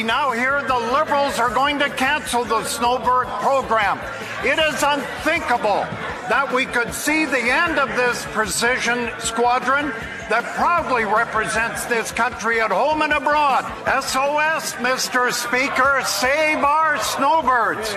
now hear the Liberals are going to cancel the snowbird program. It is unthinkable that we could see the end of this precision squadron that proudly represents this country at home and abroad. SOS, Mr. Speaker, save our snowbirds.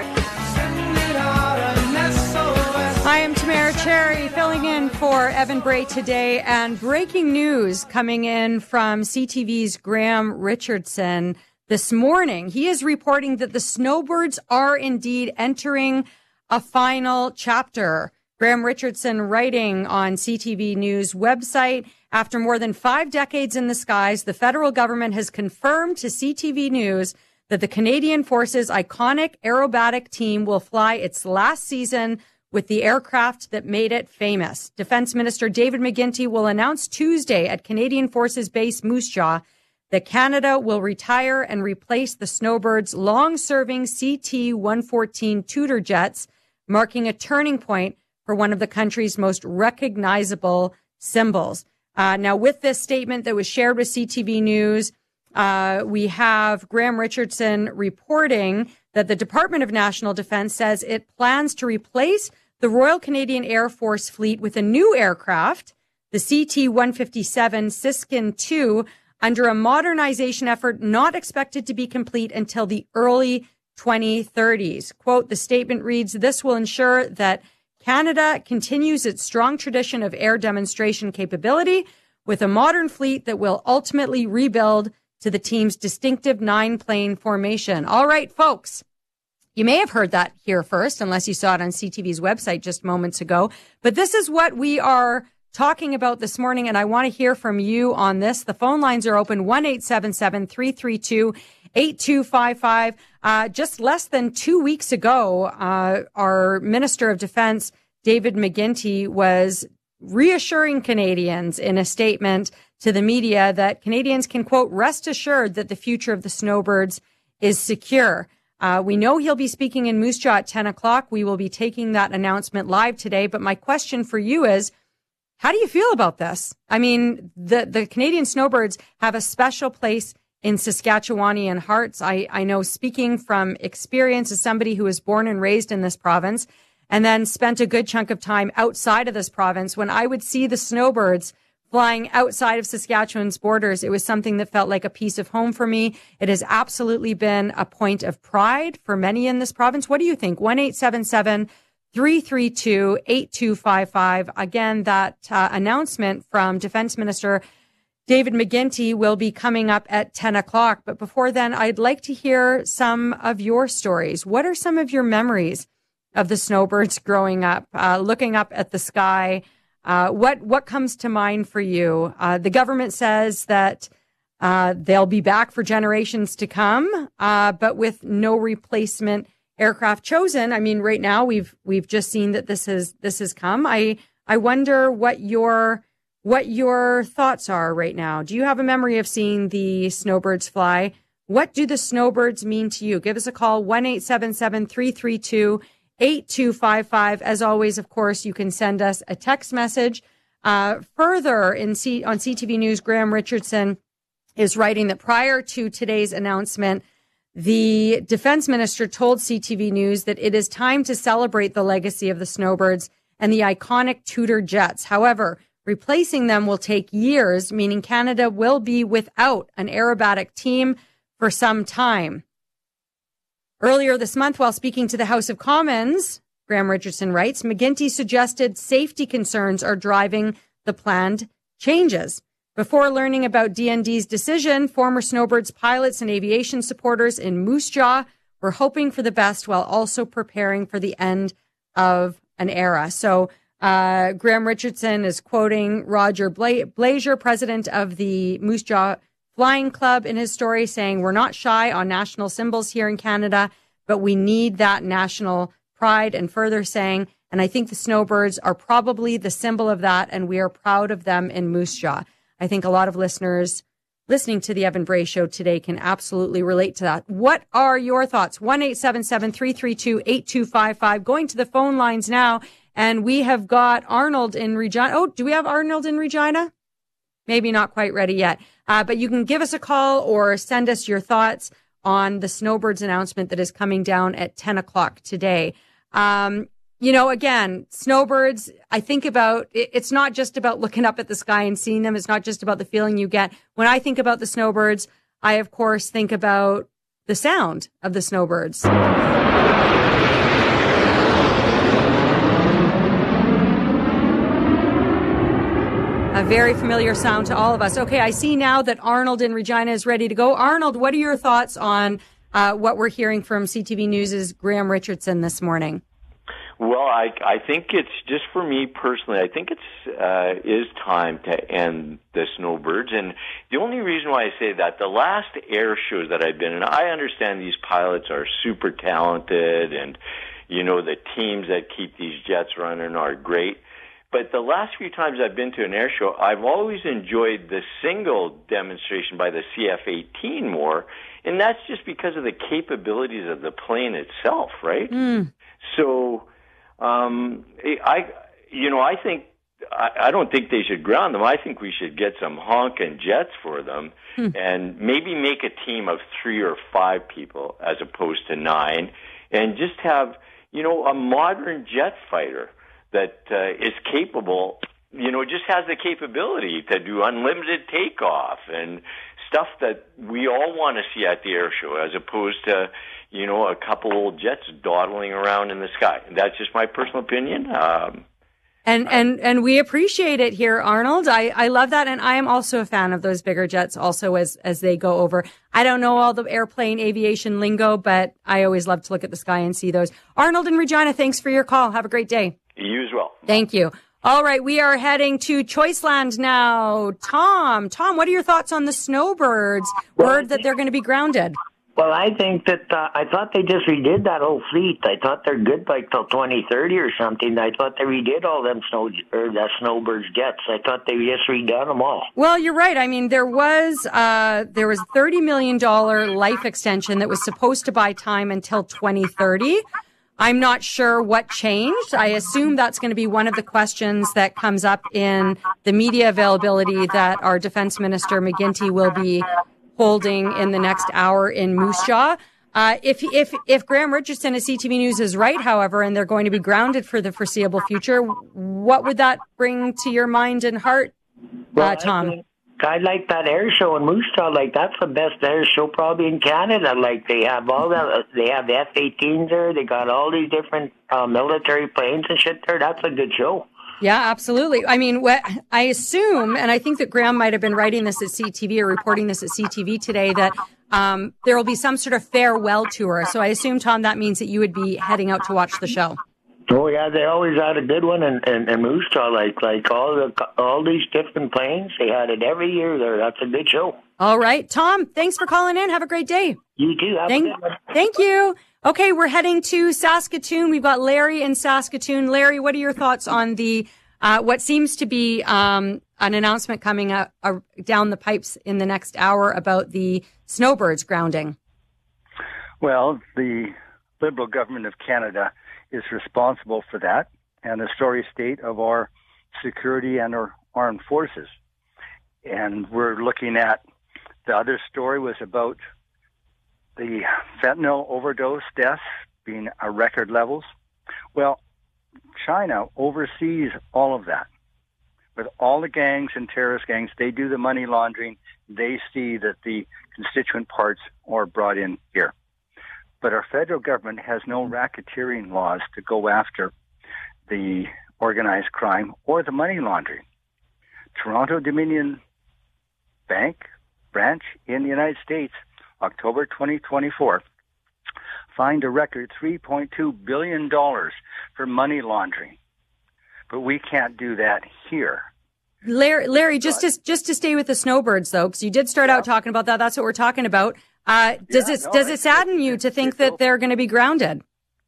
I am Tamara Cherry, filling in for Evan Bray today, and breaking news coming in from CTV's Graham Richardson this morning. He is reporting that the snowbirds are indeed entering a final chapter. Graham Richardson writing on CTV News website, after more than 5 decades in the skies, the federal government has confirmed to CTV News that the Canadian Forces' iconic aerobatic team will fly its last season with the aircraft that made it famous. Defense Minister David McGuinty will announce Tuesday at Canadian Forces Base Moose Jaw that Canada will retire and replace the Snowbirds' long-serving CT-114 Tudor jets, marking a turning point for one of the country's most recognizable symbols. Now, with this statement that was shared with CTV News, we have Graham Richardson reporting that the Department of National Defense says it plans to replace the Royal Canadian Air Force fleet with a new aircraft, the CT-157 Siskin II, under a modernization effort not expected to be complete until the early 2030s. Quote, the statement reads, this will ensure that Canada continues its strong tradition of air demonstration capability with a modern fleet that will ultimately rebuild to the team's distinctive 9-plane formation. All right, folks. You may have heard that here first, unless you saw it on CTV's website just moments ago. But this is what we are talking about this morning, and I want to hear from you on this. The phone lines are open, 1-877-332-8255. Just less than 2 weeks ago, our Minister of Defense, David McGuinty, was reassuring Canadians in a statement to the media that Canadians can, quote, rest assured that the future of the snowbirds is secure. We know he'll be speaking in Moose Jaw at 10 o'clock. We will be taking that announcement live today. But my question for you is, how do you feel about this? I mean, the Canadian snowbirds have a special place in Saskatchewanian hearts. I know, speaking from experience as somebody who was born and raised in this province and then spent a good chunk of time outside of this province, when I would see the snowbirds flying outside of Saskatchewan's borders, it was something that felt like a piece of home for me. It has absolutely been a point of pride for many in this province. What do you think? 1-877-332-8255. Again, that announcement from Defense Minister David McGuinty will be coming up at 10 o'clock. But before then, I'd like to hear some of your stories. What are some of your memories of the snowbirds growing up, looking up at the sky? What comes to mind for you? The government says that they'll be back for generations to come, but with no replacement aircraft chosen. I mean, right now we've just seen that this has come. I wonder what your thoughts are right now. Do you have a memory of seeing the snowbirds fly? What do the snowbirds mean to you? Give us a call, 1-877-332-8255. As always, of course, you can send us a text message. Further, on CTV News, Graham Richardson is writing that prior to today's announcement, the defense minister told CTV News that it is time to celebrate the legacy of the snowbirds and the iconic Tudor jets. However, replacing them will take years, meaning Canada will be without an aerobatic team for some time. Earlier this month, while speaking to the House of Commons, Graham Richardson writes, McGuinty suggested safety concerns are driving the planned changes. Before learning about DND's decision, former snowbirds pilots and aviation supporters in Moose Jaw were hoping for the best while also preparing for the end of an era. So Graham Richardson is quoting Roger Blazier, president of the Moose Jaw Flying Club, in his story, saying, we're not shy on national symbols here in Canada, but we need that national pride. And further saying, and I think the snowbirds are probably the symbol of that, and we are proud of them in Moose Jaw. I think a lot of listeners listening to the Evan Bray Show today can absolutely relate to that. What are your thoughts? 1-877-332-8255. Going to the phone lines now, and we have got Arnold in Regina. Oh, do we have Arnold in Regina? Maybe not quite ready yet. But you can give us a call or send us your thoughts on the Snowbirds announcement that is coming down at 10 o'clock today. Again, snowbirds, I think about, it's not just about looking up at the sky and seeing them. It's not just about the feeling you get. When I think about the snowbirds, I, of course, think about the sound of the snowbirds. A very familiar sound to all of us. Okay, I see now that Arnold in Regina is ready to go. Arnold, what are your thoughts on what we're hearing from CTV News' Graham Richardson this morning? Well, I think it's, just for me personally, I think it's is time to end the snowbirds. And the only reason why I say that, the last air shows that I've been in, I understand these pilots are super talented and, the teams that keep these jets running are great. But the last few times I've been to an air show, I've always enjoyed the single demonstration by the CF-18 more, and that's just because of the capabilities of the plane itself, right? So, I don't think they should ground them. I think we should get some honking jets for them and maybe make a team of 3 or 5 people as opposed to 9, and just have, a modern jet fighter that is capable, just has the capability to do unlimited takeoff and stuff that we all want to see at the air show, as opposed to, a couple old jets dawdling around in the sky. That's just my personal opinion. And we appreciate it here, Arnold. I love that. And I am also a fan of those bigger jets also as they go over. I don't know all the airplane aviation lingo, but I always love to look at the sky and see those. Arnold in Regina, thanks for your call. Have a great day. You as well. Thank you. All right, we are heading to Choiceland now. Tom, what are your thoughts on the snowbirds? Word that they're going to be grounded. Well, I think that I thought they just redid that whole fleet. I thought they're good like till 2030 or something. I thought they redid all them snowbirds jets. I thought they just redone them all. Well, you're right. I mean, there was $30 million life extension that was supposed to buy time until 2030. I'm not sure what changed. I assume that's going to be one of the questions that comes up in the media availability that our Defense Minister McGuinty will be holding in the next hour in Moose Jaw. If Graham Richardson at CTV News is right, however, and they're going to be grounded for the foreseeable future, what would that bring to your mind and heart, Tom? I like that air show in Moose Jaw. Like, that's the best air show probably in Canada. Like, they have all that. They have the F-18s there. They got all these different military planes and shit there. That's a good show. Yeah, absolutely. I mean, what I assume, and I think that Graham might have been writing this at CTV or reporting this at CTV today, that there will be some sort of farewell tour. So I assume, Tom, that means that you would be heading out to watch the show. Oh yeah, they always had a good one in Moose Jaw. Like all these different planes, they had it every year there. That's a good show. All right, Tom, thanks for calling in. Have a great day. You too. Thank you. Okay, we're heading to Saskatoon. We've got Larry in Saskatoon. Larry, what are your thoughts on the what seems to be an announcement coming up down the pipes in the next hour about the snowbirds grounding? Well, the Liberal government of Canada is responsible for that and the sorry state of our security and our armed forces. And we're looking at, the other story was about the fentanyl overdose deaths being at record levels. Well, China oversees all of that. With all the gangs and terrorist gangs, they do the money laundering. They see that the constituent parts are brought in here. But our federal government has no racketeering laws to go after the organized crime or the money laundering. Toronto Dominion Bank branch in the United States, October 2024, fined a record $3.2 billion for money laundering. But we can't do that here. Larry, just to stay with the snowbirds, though, because you did start out talking about that. That's what we're talking about. Does it sadden you to think that they're going to be grounded?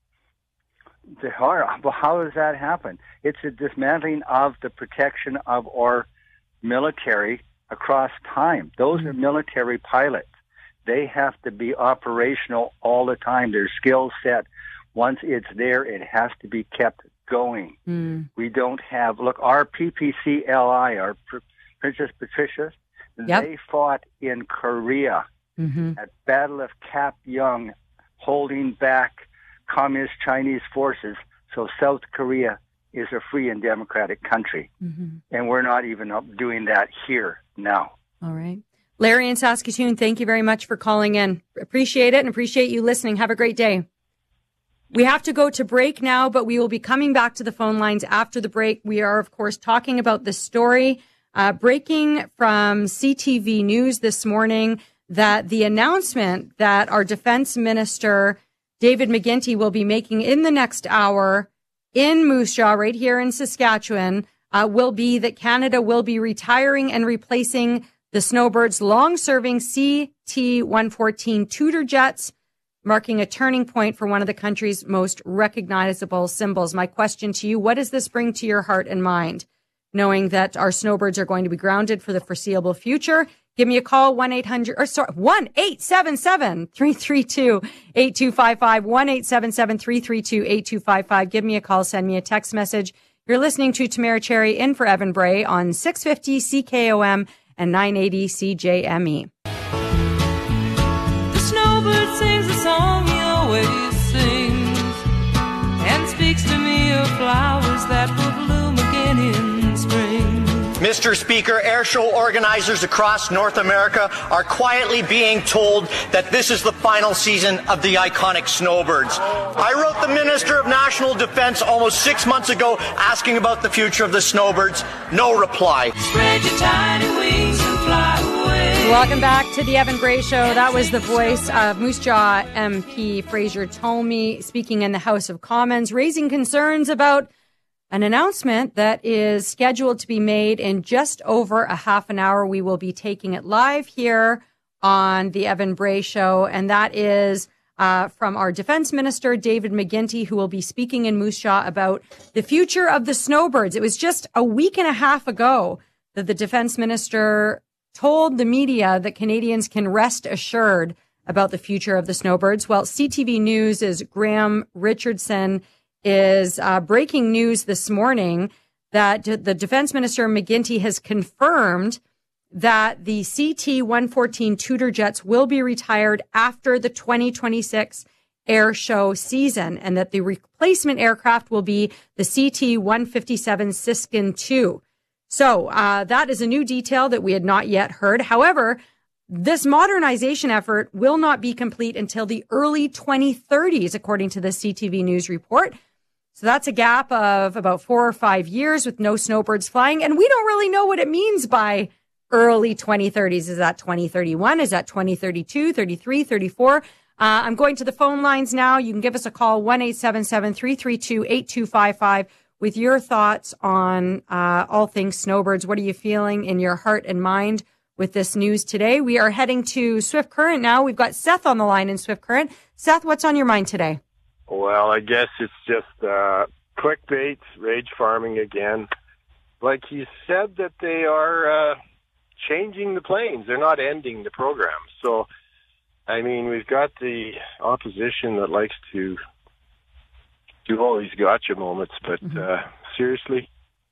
Well, how does that happen? It's a dismantling of the protection of our military across time. Those are military pilots. They have to be operational all the time. Their skill set, once it's there, it has to be kept going. We don't have, look, our PPCLI, our Princess Patricia, they fought in Korea That Battle of Cap Young, holding back Communist Chinese forces so South Korea is a free and democratic country. And we're not even doing that here now. All right. Larry in Saskatoon, thank you very much for calling in. Appreciate it and appreciate you listening. Have a great day. We have to go to break now, but we will be coming back to the phone lines after the break. We are, of course, talking about this story breaking from CTV News this morning that the announcement that our defense minister, David McGuinty, will be making in the next hour in Moose Jaw, right here in Saskatchewan, will be that Canada will be retiring and replacing the Snowbird's long-serving CT-114 Tudor jets, marking a turning point for one of the country's most recognizable symbols. My question to you, what does this bring to your heart and mind, knowing that our Snowbirds are going to be grounded for the foreseeable future? Give me a call, 1-877-332-8255, 1-877-332-8255. Give me a call, send me a text message. You're listening to Tamara Cherry in for Evan Bray on 650 CKOM and 980 CJME. The snowbird sings a song he always sings and speaks to me of flowers that will bloom again in spring. Mr. Speaker, air show organizers across North America are quietly being told that this is the final season of the iconic Snowbirds. I wrote the Minister of National Defense almost 6 months ago asking about the future of the Snowbirds. No reply. Spread your tiny wings and fly away. Welcome back to the Evan Bray Show. That was the voice of Moose Jaw MP Fraser Tolmie speaking in the House of Commons, raising concerns about an announcement that is scheduled to be made in just over a half an hour. We will be taking it live here on the Evan Bray Show, and that is from our Defense Minister, David McGuinty, who will be speaking in Moose Jaw about the future of the Snowbirds. It was just a week and a half ago that the Defense Minister told the media that Canadians can rest assured about the future of the Snowbirds. Well, CTV News' Graham Richardson is breaking news this morning that the Defense Minister McGuinty has confirmed that the CT-114 Tudor jets will be retired after the 2026 air show season, and that the replacement aircraft will be the CT-157 Siskin II. So that is a new detail that we had not yet heard. However, this modernization effort will not be complete until the early 2030s, according to the CTV News report. So that's a gap of about 4 or 5 years with no snowbirds flying. And we don't really know what it means by early 2030s. Is that 2031? Is that 2032, 33, 34? I'm going to the phone lines now. You can give us a call, 1-877-332-8255, with your thoughts on all things snowbirds. What are you feeling in your heart and mind with this news today? We are heading to Swift Current now. We've got Seth on the line in Swift Current. Seth, what's on your mind today? Well, I guess it's just clickbait, rage farming again. Like he said that they are changing the planes. They're not ending the program. So, I mean, we've got the opposition that likes to do all these gotcha moments, but seriously?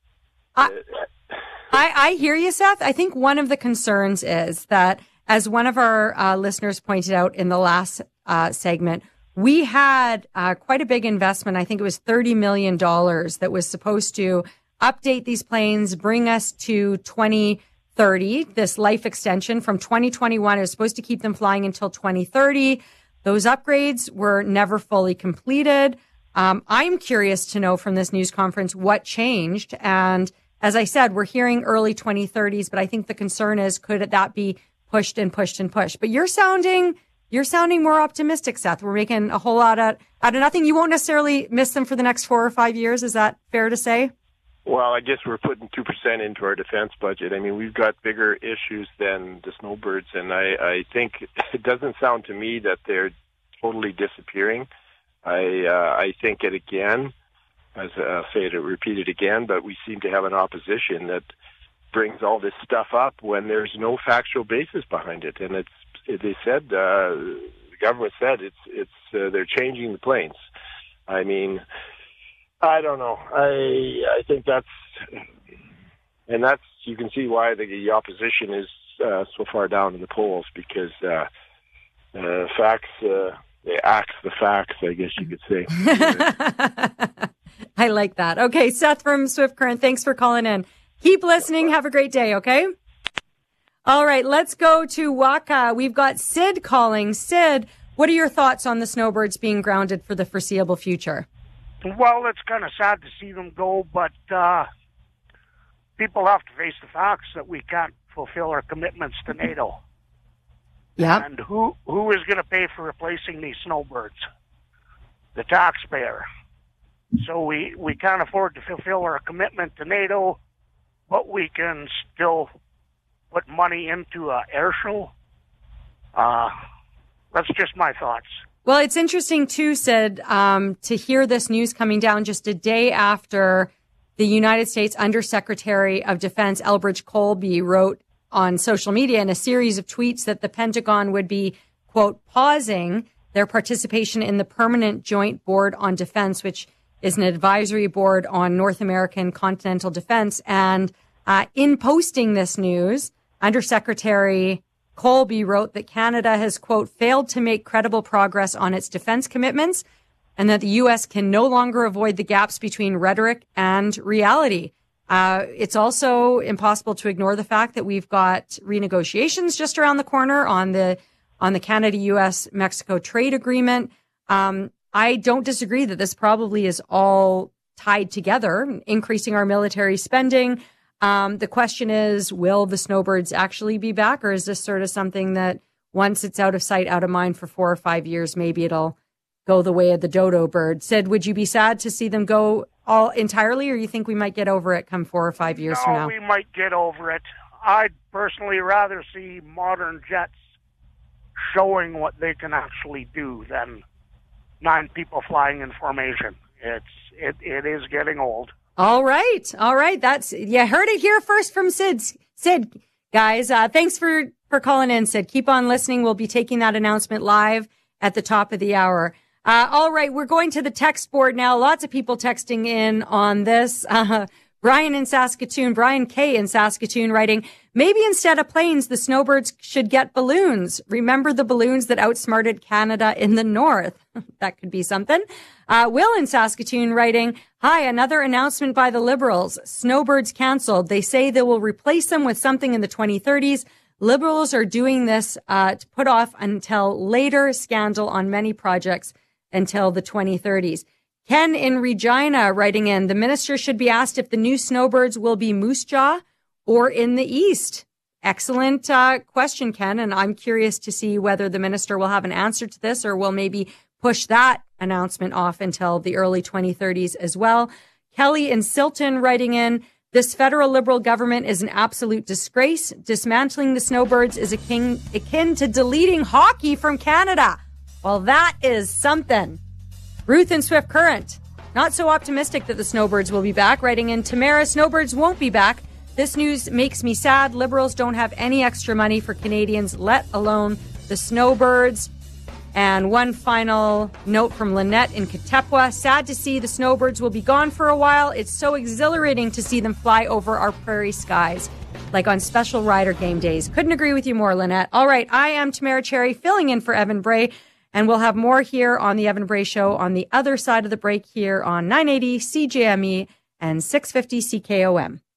I hear you, Seth. I think one of the concerns is that, as one of our listeners pointed out in the last segment, we had quite a big investment. I think it was $30 million that was supposed to update these planes, bring us to 2030, this life extension from 2021. It was supposed to keep them flying until 2030. Those upgrades were never fully completed. I'm curious to know from this news conference what changed. And as I said, we're hearing early 2030s, but I think the concern is, could that be pushed and pushed and pushed? But you're sounding more optimistic, Seth. We're making a whole lot out of nothing. You won't necessarily miss them for the next 4 or 5 years. Is that fair to say? Well, I guess we're putting 2% into our defense budget. I mean, we've got bigger issues than the snowbirds, and I think it doesn't sound to me that they're totally disappearing. I think it again, as I'll say it, repeat it again, but we seem to have an opposition that brings all this stuff up when there's no factual basis behind it. And they said, the government said they're changing the planes. I mean, I don't know. I think that's you can see why the opposition is so far down in the polls, because facts, they axe the facts, I guess you could say. I like that. Okay, Seth from Swift Current, thanks for calling in. Keep listening. Have a great day, okay? All right, let's go to Waka. We've got Sid calling. Sid, what are your thoughts on the snowbirds being grounded for the foreseeable future? Well, it's kind of sad to see them go, but people have to face the facts that we can't fulfill our commitments to NATO. Yeah. And who is going to pay for replacing these snowbirds? The taxpayer. So we can't afford to fulfill our commitment to NATO, but we can still put money into an air show. That's just my thoughts. Well, it's interesting, too, Sid, to hear this news coming down just a day after the United States Undersecretary of Defense, Elbridge Colby, wrote on social media in a series of tweets that the Pentagon would be, quote, pausing their participation in the Permanent Joint Board on Defense, which is an advisory board on North American continental defense. And in posting this news, Undersecretary Colby wrote that Canada has, quote, failed to make credible progress on its defense commitments and that the U.S. can no longer avoid the gaps between rhetoric and reality. It's also impossible to ignore the fact that we've got renegotiations just around the corner on the Canada-U.S.-Mexico trade agreement. I don't disagree that this probably is all tied together, increasing our military spending. The question is, will the snowbirds actually be back, or is this sort of something that once it's out of sight, out of mind for 4 or 5 years, maybe it'll go the way of the dodo bird? Sid, would you be sad to see them go all entirely, or you think we might get over it come 4 or 5 years from now? We might get over it. I'd personally rather see modern jets showing what they can actually do than 9 people flying in formation. It is getting old. All right. You heard it here first from Sid. Sid, guys, thanks for calling in, Sid. Keep on listening. We'll be taking that announcement live at the top of the hour. All right. We're going to the text board now. Lots of people texting in on this. Brian K. in Saskatoon writing, maybe instead of planes, the snowbirds should get balloons. Remember the balloons that outsmarted Canada in the north? That could be something. Will in Saskatoon writing, hi, another announcement by the Liberals. Snowbirds canceled. They say they will replace them with something in the 2030s. Liberals are doing this to put off until later scandal on many projects until the 2030s. Ken in Regina writing in, the minister should be asked if the new snowbirds will be Moose Jaw or in the east. Excellent question, Ken. And I'm curious to see whether the minister will have an answer to this or will maybe push that announcement off until the early 2030s as well. Kelly in Silton writing in, this federal Liberal government is an absolute disgrace. Dismantling the snowbirds is akin to deleting hockey from Canada. Well, that is something. Ruth in Swift Current, not so optimistic that the snowbirds will be back, writing in, Tamara, snowbirds won't be back. This news makes me sad. Liberals don't have any extra money for Canadians, let alone the snowbirds. And one final note from Lynette in Katepwa. Sad to see the snowbirds will be gone for a while. It's so exhilarating to see them fly over our prairie skies, like on special rider game days. Couldn't agree with you more, Lynette. All right, I am Tamara Cherry, filling in for Evan Bray. And we'll have more here on the Evan Bray Show on the other side of the break here on 980 CJME and 650 CKOM.